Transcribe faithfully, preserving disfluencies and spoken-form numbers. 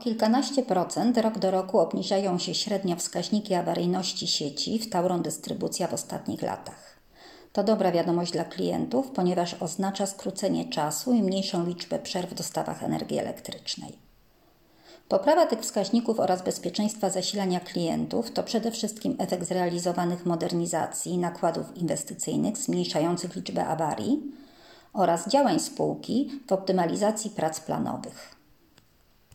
kilkanaście procent rok do roku obniżają się średnio wskaźniki awaryjności sieci w Tauron Dystrybucja w ostatnich latach. To dobra wiadomość dla klientów, ponieważ oznacza skrócenie czasu i mniejszą liczbę przerw w dostawach energii elektrycznej. Poprawa tych wskaźników oraz bezpieczeństwa zasilania klientów to przede wszystkim efekt zrealizowanych modernizacji i nakładów inwestycyjnych zmniejszających liczbę awarii oraz działań spółki w optymalizacji prac planowych.